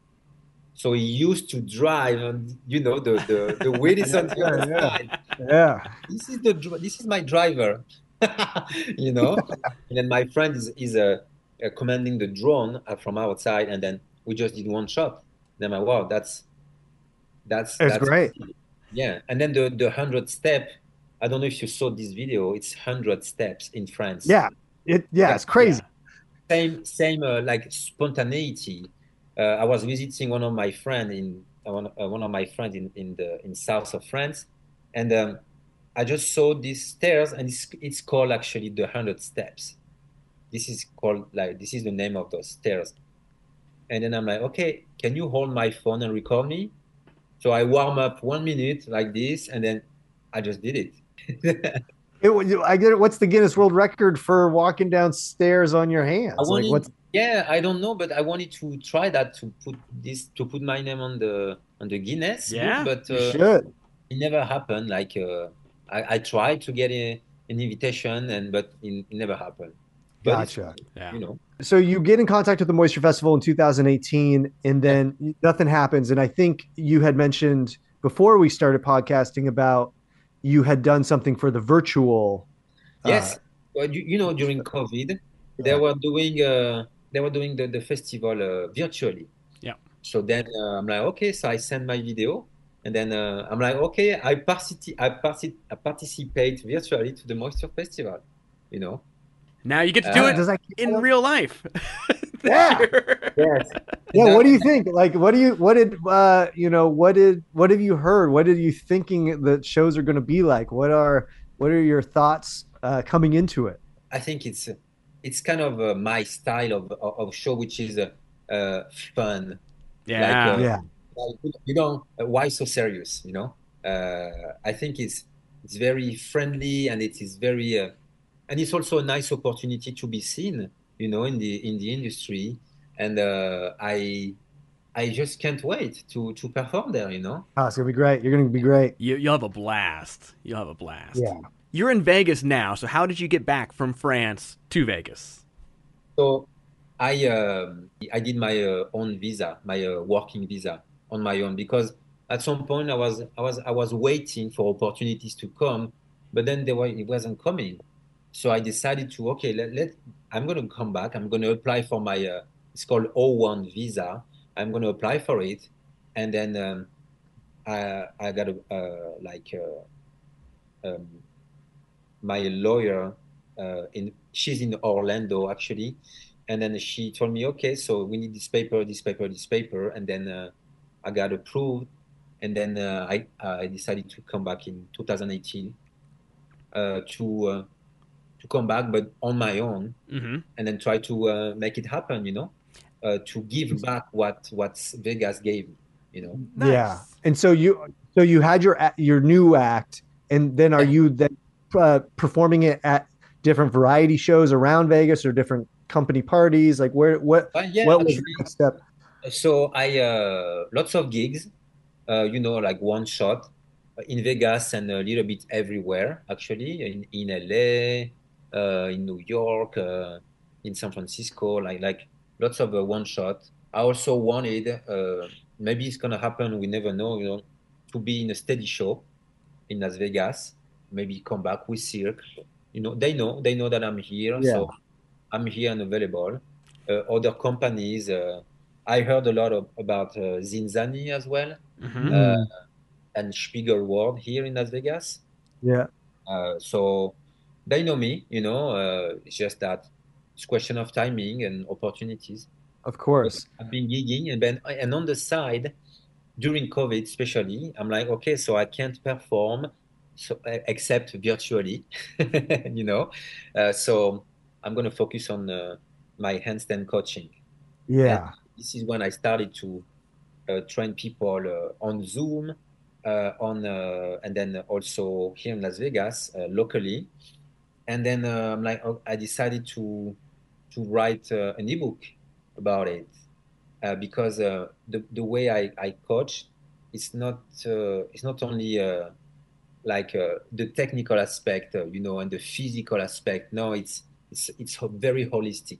So he used to drive, and you know the the the wheel is on the other Yeah, yeah. side. Yeah. This is the dr- this is my driver, you know. And then my friend is is uh, uh, commanding the drone uh, from outside, and then we just did one shot. Then I'm like, wow, that's that's It's that's great. yeah. And then the the hundred step. I don't know if you saw this video. It's hundred steps in France. Yeah. It yeah, Yeah. it's crazy. Same same uh, like spontaneity. Uh, I was visiting one of my friend in uh, one, uh, one of my friends in in the in south of France, and um, I just saw these stairs, and it's it's called actually the hundred steps. This is called like this is the name of those stairs. And then I'm like, okay, can you hold my phone and record me? So I warm up one minute like this, and then I just did it. It, I get it. What's the Guinness World Record for walking downstairs on your hands? I Like wanted, what's yeah, I don't know, but I wanted to try that to put this to put my name on the on the Guinness Yeah, book, but you uh, should. it never happened. Like uh, I, I tried to get a, an invitation, and but it, it never happened. But it's, Gotcha. Yeah. you know, So you get in contact with the Moisture Festival in two thousand eighteen, and then nothing happens. And I think you had mentioned before we started podcasting about you had done something for the virtual. yes. Uh, Well, you, you know, during COVID, they Yeah. were doing uh, they were doing the, the festival uh, virtually. Yeah. So then uh, I'm like, okay, so I send my video, and then uh, I'm like, okay, I participate, I, partici- I participate virtually to the Moisture Festival, you know. Now you get to do Uh, it does that in real life. Yeah. Yes. Yeah, what do you think? Like, what do you, what did, uh, you know, what did, what have you heard? What are you thinking that shows are going to be like? What are, what are your thoughts uh, coming into it? I think it's it's kind of uh, my style of, of of show, which is uh, uh, fun. Yeah. Like, uh, Yeah. Like, you know, uh, why so serious? You know, uh, I think it's it's very friendly, and it is very, uh, and it's also a nice opportunity to be seen. You know, in the in the industry, and uh, I I just can't wait to to perform there. You know. Oh, it's going to be great. You're going to be great. You, you'll have a blast. You'll have a blast. Yeah. You're in Vegas now, so how did you get back from France to Vegas? So I um, I did my uh, own visa, my uh, working visa on my own, because at some point I was I was I was waiting for opportunities to come, but then they were it wasn't coming. So I decided to okay let, let I'm going to come back. I'm going to apply for my uh, it's called O one visa. I'm going to apply for it, and then um, I I got a uh, like uh, um, my lawyer uh, in she's in Orlando actually, and then she told me, okay, so we need this paper, this paper, this paper, and then uh, I got approved, and then uh, I I decided to come back in two thousand eighteen uh, to uh, to come back, but on my own, Mm-hmm. and then try to uh, make it happen, you know, uh, to give back what what Vegas gave me, you know. Nice. Yeah. And so you, so you had your, a- your new act, and then are Yeah. you then uh, performing it at different variety shows around Vegas or different company parties? Like where what But yeah, what was the actually, next step? so I uh, lots of gigs, uh, you know, like one shot uh, in Vegas and a little bit everywhere, actually, in in L A, uh, in New York, uh, in San Francisco, like like lots of uh, one shot. I also wanted, uh, maybe it's gonna happen, we never know, you know, to be in a steady show in Las Vegas, maybe come back with Cirque. You know, they know, they know that I'm here, Yeah. so I'm here and available. Uh, other companies, uh, I heard a lot of, about uh, Zinzani as well, Mm-hmm. uh, Mm, and Spiegel World here in Las Vegas. yeah, Uh, so they know me, you know, uh, it's just that it's question of timing and opportunities. of But course. I've been gigging, and then and on the side, during COVID especially, I'm like, okay, so I can't perform so e- except virtually, you know. Uh, so I'm going to focus on uh, my handstand coaching, and Yeah. this is when I started to uh, train people uh, on Zoom, uh, on uh, and then also here in Las Vegas uh, locally. And then uh, I'm like, oh, I decided to to write uh, an ebook about it uh, because uh, the the way I, I coach, it's not uh, it's not only uh, like uh, the technical aspect, uh, you know, and the physical aspect. No, it's it's it's ho- very holistic.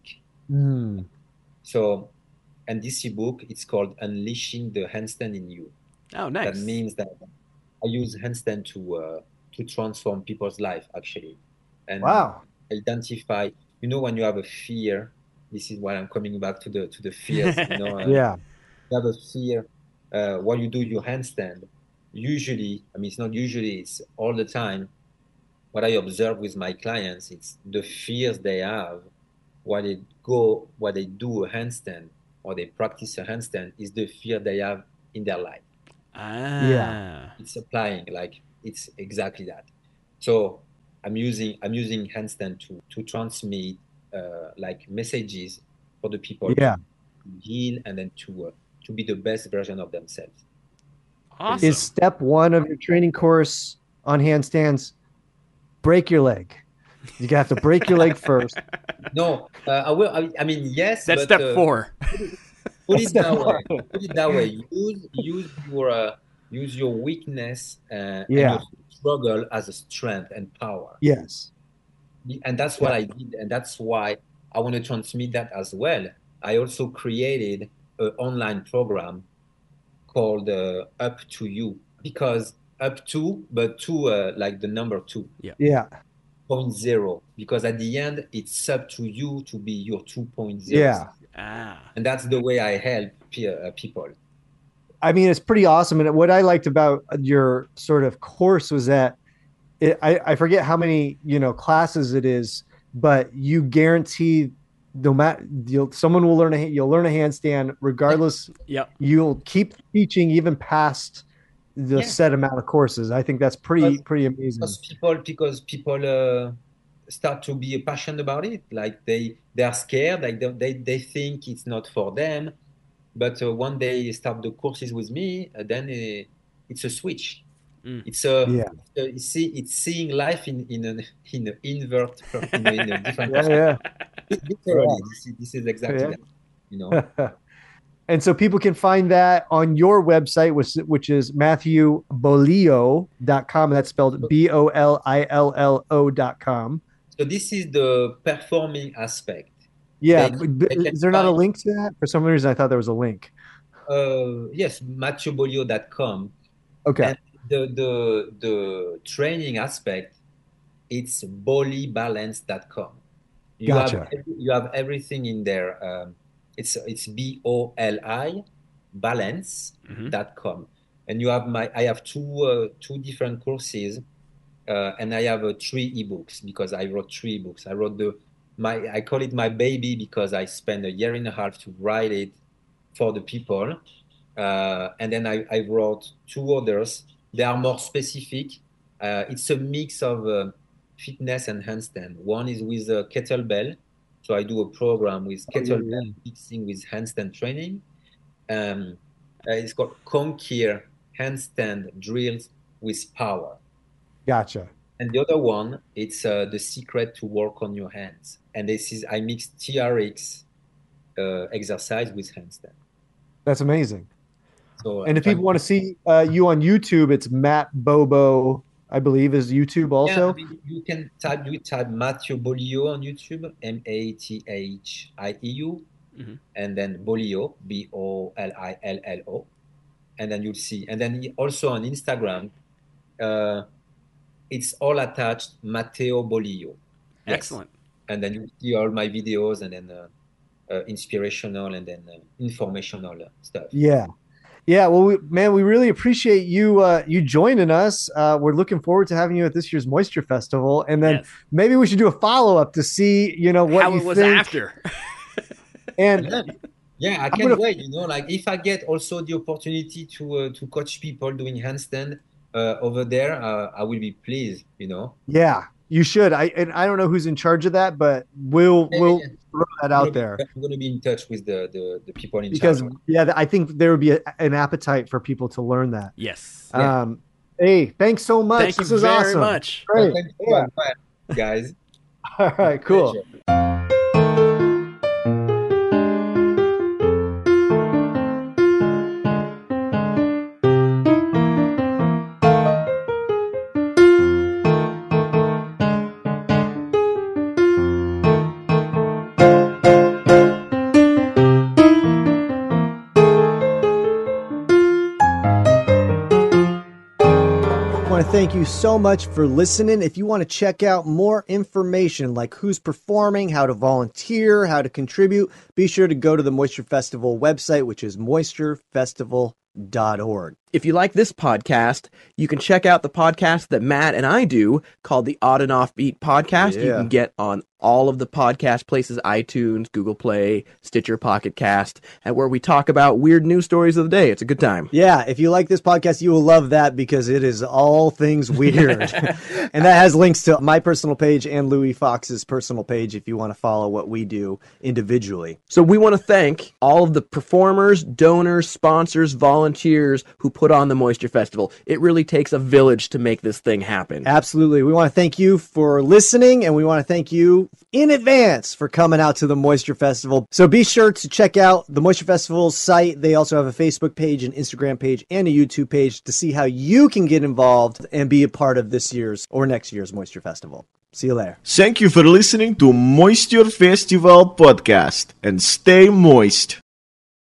Mm, So, and this ebook, it's called Unleashing the Handstand in You. Oh, That nice. means that I use handstand to uh, to transform people's life actually, and wow. identify. You know, when you have a fear, this is why I'm coming back to the to the fears. You know, uh, Yeah. you have a fear uh, while you do your handstand. Usually, I mean, it's not usually; it's all the time. What I observe with my clients, it's the fears they have while they go, while they do a handstand or they practice a handstand, is the fear they have in their life. Yeah. Ah. It's applying like it's exactly that. So i'm using i'm using handstand to to transmit uh, like messages for the people to Yeah. heal and then to uh, to be the best version of themselves. Is Awesome. step one of your training course on handstands break your leg? You have to break your leg first. No, uh, I will. I, I mean, yes, That's but step uh, four. put That's it step that way. one. Put it that way. Use use your uh, use your weakness uh, and Yeah. your struggle as a strength and power. Yes. And that's Yeah. what I did, and that's why I want to transmit that as well. I also created an online program called uh, Up to You because up to, but two uh, like the number two Yeah. Yeah. point zero because at the end it's up to you to be your two point zero, Yeah. Ah. and that's the way I help pe- uh, people. I mean, it's pretty awesome. And what I liked about your sort of course was that it, I, I forget how many, you know, classes it is, but you guarantee no matter you'll someone will learn a you'll learn a handstand Yeah, regardless. Yep. You'll keep teaching even past the yeah. set amount of courses. I think that's pretty Because, pretty amazing. because people because people uh, start to be passionate about it. Like they they are scared. Like they they, they think it's not for them. But uh, one day you start the courses with me, uh, then uh, it's a switch. Mm. It's a, Yeah. it's, see, it's seeing life in in an in an invert, per- in, a, in a different Yeah. perspective. Yeah. Literally, this is this is exactly Yeah. that. You know. Yeah. And so people can find that on your website, which, which is matthew bolillo dot com. That's spelled B O L I L L O dot com. So this is the performing aspect. Yeah. They But they can is there not a find link to that? For some reason, I thought there was a link. uh yes matthew bolio dot com, Okay. and the the the training aspect, it's boli balance dot com. You have Gotcha. you have everything in there. Um, it's it's B O L I balance Mm-hmm. dot com, and you have my I have two uh, two different courses, uh, and I have uh, three ebooks because I wrote three books. I wrote the my I call it my baby because I spent a year and a half to write it for the people, uh, and then I, I wrote two others. They are more specific. Uh, it's a mix of uh, fitness and handstand. One is with a kettlebell. So I do a program with Oh, yeah, kettlebell yeah. mixing with handstand training. Um, uh, it's called Conquer Handstand Drills with Power. Gotcha. And the other one, it's uh, the secret to work on your hands. And this is I mix T R X uh, exercise with handstand. That's amazing. So, and if people want to see uh, you on YouTube, it's Matt Bobo, I believe, is YouTube also. Yeah, I mean, you can type you type Mathieu Bolio on YouTube, M A T H I E U, mm-hmm. and then Bolio, B O L I L L O, and then you'll see. And then also on Instagram, uh, it's all attached, Matteo Bolio. Yes. Excellent. And then you see all my videos, and then uh, uh, inspirational and then uh, informational stuff. Yeah. Yeah, well, we, man, we really appreciate you uh, you joining us. Uh, we're looking forward to having you at this year's Moisture Festival, and then yes. maybe we should do a follow up to see, you know, what how you it was think. after. and yeah, yeah I can't gonna... wait. You know, like if I get also the opportunity to uh, to coach people doing handstand uh, over there, uh, I will be pleased. You know. Yeah, you should. I and I don't know who's in charge of that, but we'll yeah, we'll. Yeah. Throw that out there. I'm going to be in touch with the, the, the people in because, charge. yeah, I think there would be a, an appetite for people to learn that. Yes. Um, yeah. Hey, thanks so much. Thank this you is very awesome. much. Great. Yeah. Guys. All right, cool. Thank you so much for listening. If you want to check out more information like who's performing, how to volunteer, how to contribute, be sure to go to the Moisture Festival website, which is moisture festival dot org. If you like this podcast, you can check out the podcast that Matt and I do called the Odd and Offbeat Podcast. Yeah. You can get on all of the podcast places, iTunes, Google Play, Stitcher, Pocket Cast, and where we talk about weird news stories of the day. It's a good time. Yeah, if you like this podcast, you will love that because it is all things weird. And that has links to my personal page and Louis Fox's personal page if you want to follow what we do individually. So we want to thank all of the performers, donors, sponsors, volunteers who put on the Moisture Festival. It really takes a village to make this thing happen. Absolutely. We want to thank you for listening, and we want to thank you in advance for coming out to the Moisture Festival. So be sure to check out the Moisture Festival site. They also have a Facebook page, an Instagram page, and a YouTube page to see how you can get involved and be a part of this year's or next year's Moisture Festival. See you later. Thank you for listening to Moisture Festival Podcast, and stay moist.